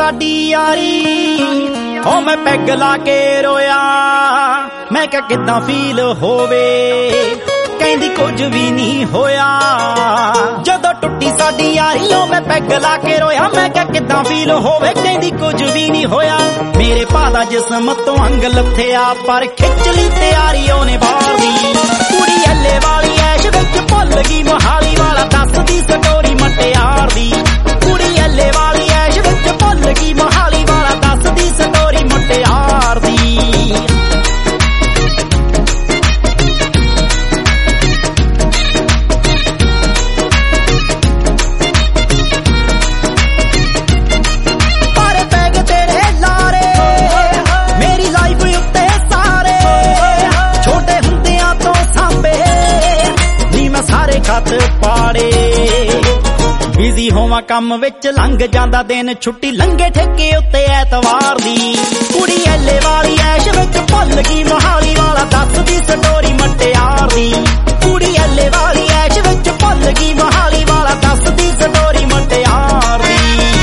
साडी यारी ओ मैं पैग ला के रोया मैं क्या किदां फील होवे कहंदी कुछ भी नहीं होया जदों टुटी साडी यारी ओ मैं पैग ला के रोया मैं क्या किदां फील होवे कहंदी कुछ भी नहीं होया मेरे भादा जिस्म तो अंग लथया पर खिच ली तैयारी ओने बाहर दी कुड़ी हल्ले वाली ऐश विच भुल गई मोहाली वाला दसदी स्टोरी मटियार दी कुड़ी हल्ले वाली ऐश विच भुल गई मोहाली वाला दसदी स्टोरी मटियार दी खत पाड़े बिजी होवां कम विच लंघ जांदा दिन छुट्टी लंघे ठेके उत्ते ऐतवार दी कुड़ी ऐले वाली ऐश विच भुल गई मोहाली वाला दसदी स्टोरी मटियार दी कुड़ी ऐले वाली ऐश विच भुल गई मोहाली वाला दसदी स्टोरी मटियार दी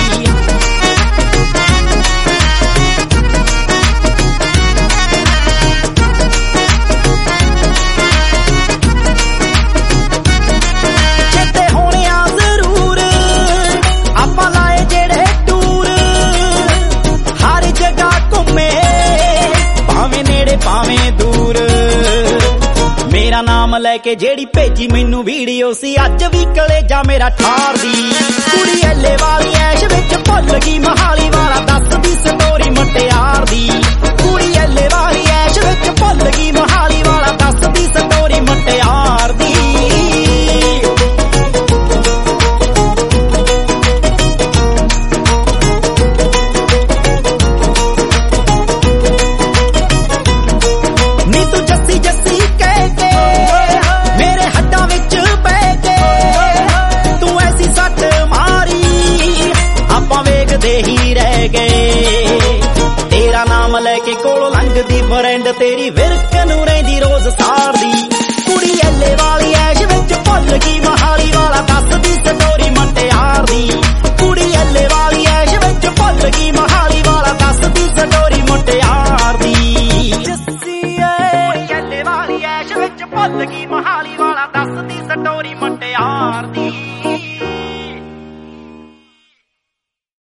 भावें दूर मेरा नाम लैके जेड़ी भेजी मैनू वीडियो सी अज भी कलेजा मेरा ठार दी कुड़ी ऐले वाली ऐश विच भुल गई मोहाली वाला दसदी स्टोरी मटियार दी कुड़ी ऐले वाली ऐश विच भुल गई मोहाली वाला दसदी स्टोरी मटियार दी ही रह गए तेरा नाम लेके कोलों लंघदी फ्रेंड तेरी विरक नूं रहिंदी रोज सा